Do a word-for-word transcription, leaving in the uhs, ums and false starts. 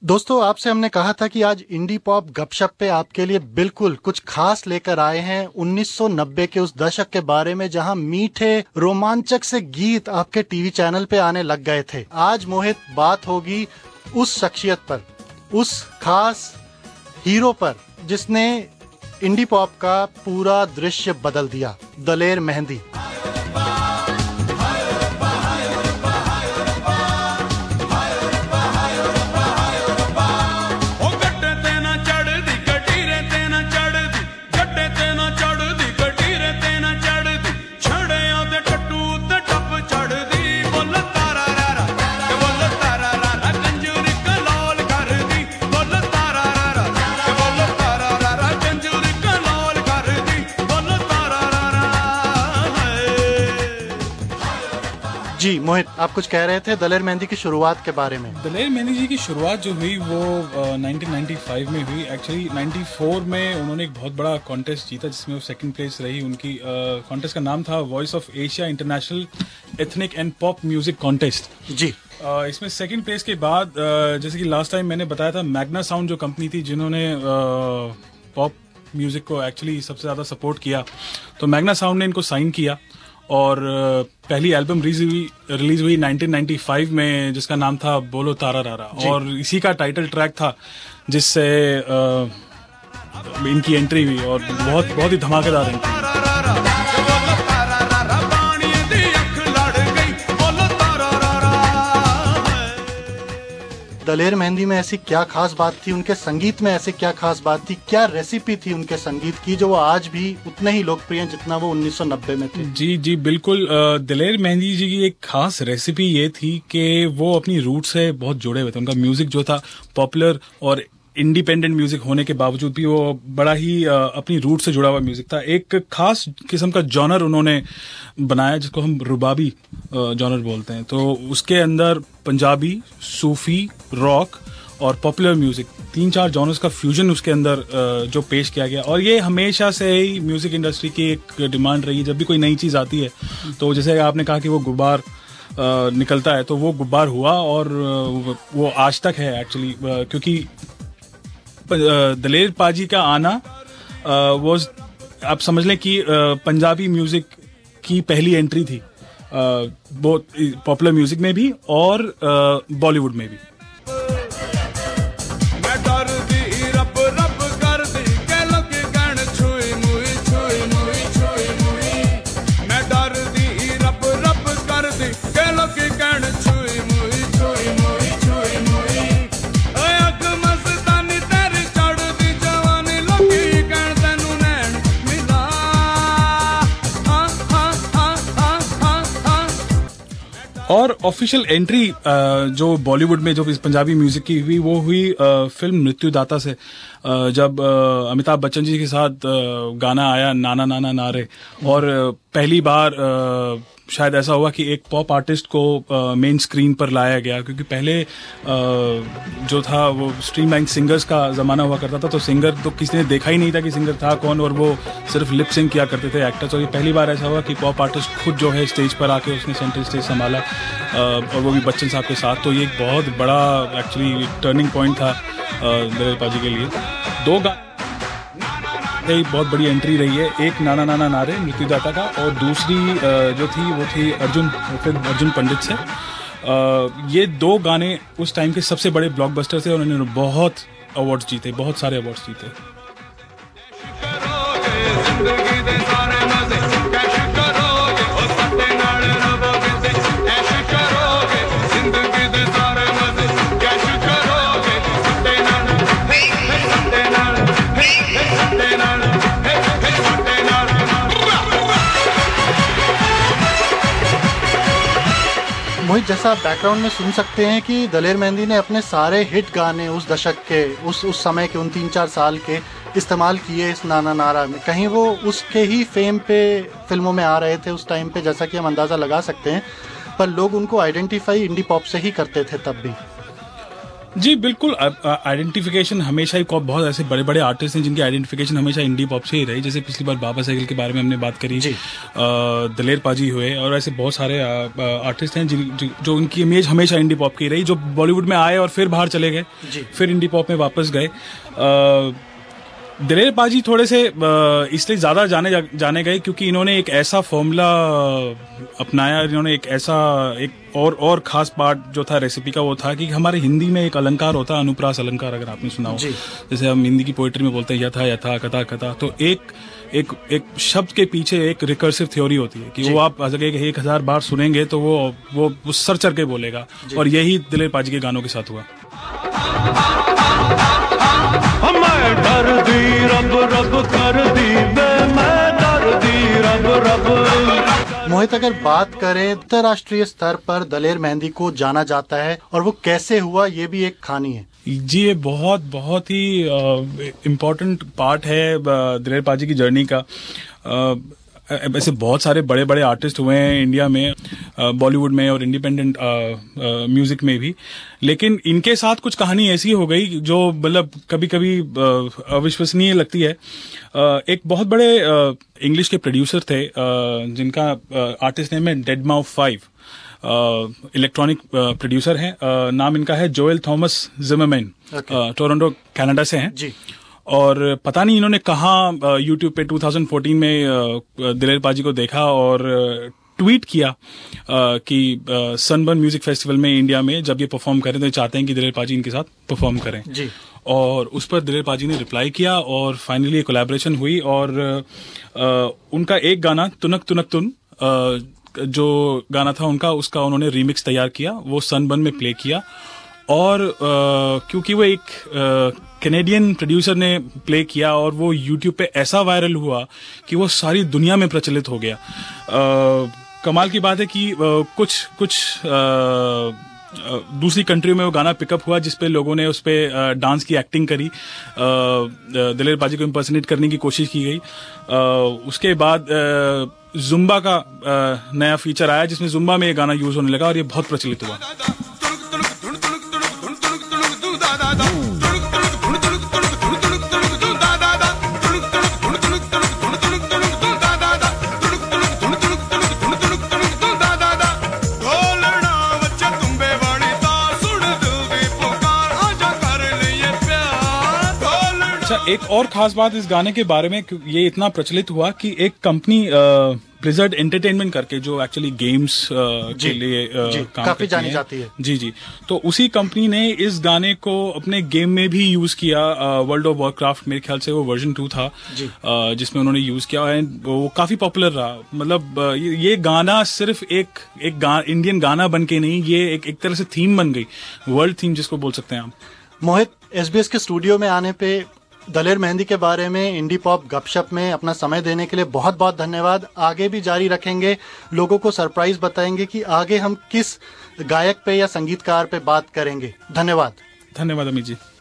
दोस्तों, आपसे हमने कहा था कि आज इंडी पॉप गपशप पे आपके लिए बिल्कुल कुछ खास लेकर आए हैं उन्नीस सौ नब्बे के उस दशक के बारे में जहां मीठे रोमांचक से गीत आपके टीवी चैनल पे आने लग गए थे। आज मोहित बात होगी उस शख्सियत पर, उस खास हीरो पर जिसने इंडी पॉप का पूरा दृश्य बदल दिया, दलेर मेहंदी। जी मोहित, आप कुछ कह रहे थे दलेर मेहंदी की शुरुआत के बारे में। दलेर मेहंदी जी की शुरुआत जो हुई वो नाइनटीन नाइंटी फाइव में हुई। एक्चुअली नाइंटी फोर में उन्होंने एक बहुत बड़ा कॉन्टेस्ट जीता जिसमें वो सेकंड प्लेस रही। उनकी कॉन्टेस्ट का नाम था voice of Asia international ethnic and pop music contest. जी uh, इसमें सेकंड प्लेस के बाद uh, जैसे कि लास्ट टाइम मैंने बताया था, मैग्ना साउंड जो कंपनी थी जिन्होंने पॉप uh, म्यूजिक को एक्चुअली सबसे ज़्यादा सपोर्ट किया, तो मैग्ना साउंड ने इनको साइन किया और पहली एल्बम रिलीज हुई नाइनटीन नाइंटी फाइव में जिसका नाम था बोलो तारा रारा, और इसी का टाइटल ट्रैक था जिससे इनकी एंट्री हुई और बहुत बहुत ही धमाकेदार एंट्री। दलेर मेहंदी में ऐसी क्या खास बात थी, उनके संगीत में ऐसी क्या खास बात थी, क्या रेसिपी थी उनके संगीत की जो वो आज भी उतने ही लोकप्रिय हैं जितना वो उन्नीस सौ नब्बे में थे? जी जी बिल्कुल। दलेर मेहंदी जी की एक खास रेसिपी ये थी कि वो अपनी रूट से बहुत जुड़े हुए थे। उनका म्यूजिक जो था पॉपुलर और इंडिपेंडेंट म्यूजिक होने के बावजूद भी वो बड़ा ही अपनी रूट से जुड़ा हुआ म्यूजिक था। एक खास किस्म का जॉनर उन्होंने बनाया जिसको हम रुबाबी जॉनर बोलते हैं। तो उसके अंदर पंजाबी, सूफी, रॉक और पॉपुलर म्यूजिक, तीन चार जॉनर्स का फ्यूजन उसके अंदर जो पेश किया गया। और ये हमेशा से ही म्यूजिक इंडस्ट्री की एक डिमांड रही है। जब भी कोई नई चीज आती है तो जैसे आपने कहा कि वो गुब्बार निकलता है, तो वो गुब्बार हुआ और वो आज तक है एक्चुअली, क्योंकि दलेर पाजी का आना वो आप समझ लें कि पंजाबी म्यूजिक की पहली एंट्री थी, बहुत पॉपुलर म्यूजिक में भी और बॉलीवुड में भी। और ऑफिशियल एंट्री जो बॉलीवुड में जो पंजाबी म्यूजिक की हुई वो हुई फिल्म मृत्युदाता से, जब अमिताभ बच्चन जी के साथ गाना आया नाना नाना नारे। और पहली बार शायद ऐसा हुआ कि एक पॉप आर्टिस्ट को मेन स्क्रीन पर लाया गया, क्योंकि पहले जो था वो स्ट्रीमलाइन सिंगर्स का जमाना हुआ करता था, तो सिंगर तो किसी ने देखा ही नहीं था कि सिंगर था कौन, और वो सिर्फ लिप सिंक किया करते थे एक्टर्स। और ये पहली बार ऐसा हुआ कि पॉप आर्टिस्ट खुद जो है स्टेज पर आके उसने सेंटर स्टेज संभाला, और वो भी बच्चन साहब के साथ। तो ये एक बहुत बड़ा एक्चुअली टर्निंग पॉइंट था दलेर पाजी के लिए। दो गा एक बहुत बड़ी एंट्री रही है, एक नाना नाना नारे मृत्युदाता का, और दूसरी जो थी वो थी अर्जुन फिल्म अर्जुन पंडित से। ये दो गाने उस टाइम के सबसे बड़े ब्लॉकबस्टर थे और उन्होंने बहुत अवार्ड्स जीते, बहुत सारे अवार्ड्स जीते। मोहित, जैसा आप बैकग्राउंड में सुन सकते हैं कि दलेर मेहंदी ने अपने सारे हिट गाने उस दशक के, उस उस समय के, उन तीन चार साल के इस्तेमाल किए इस नाना नारा में। कहीं वो उसके ही फेम पे फिल्मों में आ रहे थे उस टाइम पे, जैसा कि हम अंदाज़ा लगा सकते हैं, पर लोग उनको आइडेंटिफाई इंडी पॉप से ही करते थे तब भी। जी बिल्कुल, आइडेंटिफिकेशन हमेशा ही बहुत ऐसे बड़े बड़े आर्टिस्ट हैं जिनकी आइडेंटिफिकेशन हमेशा इंडी पॉप से ही रही। जैसे पिछली बार बाबा सहगल के बारे में हमने बात करी, दलेर पाजी हुए, और ऐसे बहुत सारे आर्टिस्ट हैं जिन जो उनकी इमेज हमेशा इंडी पॉप की रही, जो बॉलीवुड में आए और फिर बाहर चले गए, फिर इंडी पॉप में वापस गए। दलेर पाजी थोड़े से इसलिए ज़्यादा जाने जा, जाने गए क्योंकि इन्होंने एक ऐसा फॉर्मूला अपनाया, इन्होंने एक ऐसा एक और और ख़ास पार्ट जो था रेसिपी का, वो था कि हमारे हिंदी में एक अलंकार होता है, अनुप्रास अलंकार, अगर आपने सुना हो। जैसे हम हिंदी की पोइट्री में बोलते हैं यथा यथा कथा कथा, तो एक एक एक शब्द के पीछे एक रिकर्सिव थ्योरी होती है कि वो आप अगर एक हजार बार सुनेंगे तो वो वो, वो सर चढ़ के बोलेगा, और यही दलेर पाजी के गानों के साथ हुआ। डर दी रब रब कर दी मैं डर दी रब रब। मोहित, अगर बात करें अंतर्राष्ट्रीय स्तर पर दलेर मेहंदी को जाना जाता है, और वो कैसे हुआ ये भी एक कहानी है। जी, ये बहुत बहुत ही इम्पोर्टेंट पार्ट है दलेर पाजी की जर्नी का। uh, ऐसे बहुत सारे बड़े बड़े आर्टिस्ट हुए हैं इंडिया में, बॉलीवुड में और इंडिपेंडेंट म्यूजिक में भी, लेकिन इनके साथ कुछ कहानी ऐसी हो गई जो मतलब कभी कभी अविश्वसनीय लगती है। एक बहुत बड़े इंग्लिश के प्रोड्यूसर थे जिनका आर्टिस्ट नेम है dead mouth five, electronic producer हैं, नाम इनका है Joel Thomas Zimmerman, Toronto Canada से हैं जी। और पता नहीं इन्होंने कहाँ यूट्यूब पे दो हज़ार चौदह में दलेर पाजी को देखा और ट्वीट किया कि सनबर्न म्यूजिक फेस्टिवल में इंडिया में जब ये परफॉर्म करें तो चाहते हैं कि दलेर पाजी इनके साथ परफॉर्म करें जी। और उस पर दलेर पाजी ने रिप्लाई किया और फाइनली कोलैबोरेशन हुई, और उनका एक गाना तुनक तुनक तुन, जो गाना था उनका, उसका उन्होंने रीमिक्स तैयार किया, वो सनबर्न में प्ले किया। और आ, क्योंकि वो एक कैनेडियन प्रोड्यूसर ने प्ले किया और वो यूट्यूब पे ऐसा वायरल हुआ कि वो सारी दुनिया में प्रचलित हो गया। आ, कमाल की बात है कि आ, कुछ कुछ आ, दूसरी कंट्री में वो गाना पिकअप हुआ जिसपे लोगों ने उस पे डांस की एक्टिंग करी, दलेर पाजी को इम्पर्सनेट करने की कोशिश की गई। आ, उसके बाद जुम्बा का आ, नया फीचर आया जिसमें जुम्बा में ये गाना यूज होने लगा और ये बहुत प्रचलित हुआ। एक और खास बात इस गाने के बारे में, ये इतना प्रचलित हुआ कि एक कंपनी ब्लिज़र्ड एंटरटेनमेंट करके, जो एक्चुअली गेम्स के लिए काम काफी जानी जाती है, जी जी, तो उसी कंपनी ने इस गाने को अपने गेम में भी यूज किया। वर्ल्ड ऑफ वॉरक्राफ्ट, मेरे ख्याल से वो वर्जन टू था जिसमें उन्होंने यूज किया, एंड वो काफी पॉपुलर रहा। मतलब ये गाना सिर्फ एक एक गा, इंडियन गाना बन के नहीं, ये एक एक तरह से थीम बन गई, वर्ल्ड थीम जिसको बोल सकते हैं आप। मोहित, एसबीएस के स्टूडियो में आने पे दलेर मेहंदी के बारे में इंडी पॉप गपशप में अपना समय देने के लिए बहुत बहुत धन्यवाद। आगे भी जारी रखेंगे, लोगों को सरप्राइज बताएंगे कि आगे हम किस गायक पे या संगीतकार पे बात करेंगे। धन्यवाद। धन्यवाद अमित जी।